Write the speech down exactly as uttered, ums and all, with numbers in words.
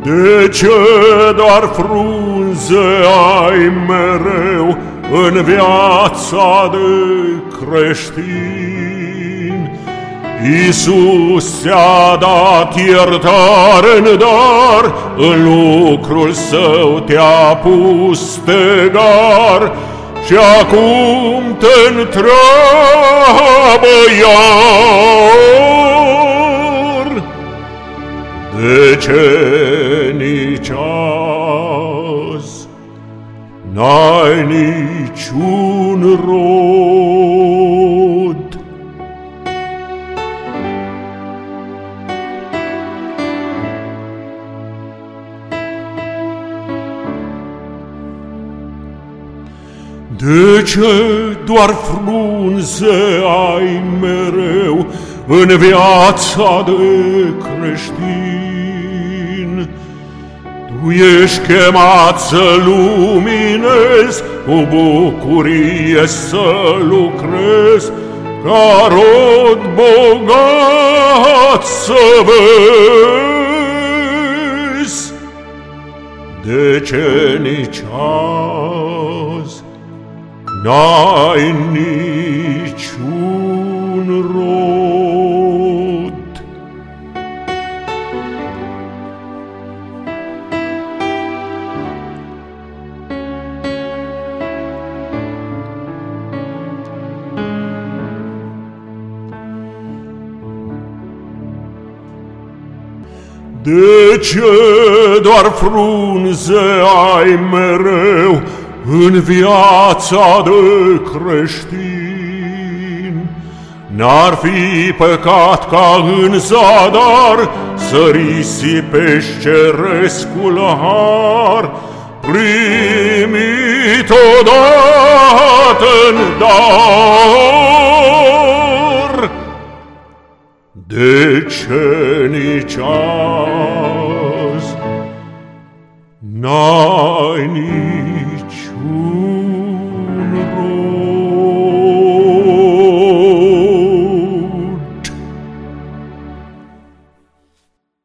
De ce doar frunze ai mereu în viața de creștin? Iisus ți-a dat iertare în dar, în lucrul său te-a pus tegar, și acum te întreabă iar: de ce nici azi n-ai niciun rod? De ce doar frunze ai mereu în viața de creștin? Tu ești chemat să luminezi, cu bucurie să lucrezi, ca rod bogat să vezi. De ce nici azi n-ai niciun rod? De ce doar frunze ai mereu în viața de creștin? N-ar fi păcat ca în zadar să risipești cerescul har, primit odată în dar? De ce nici azi n-ai niciun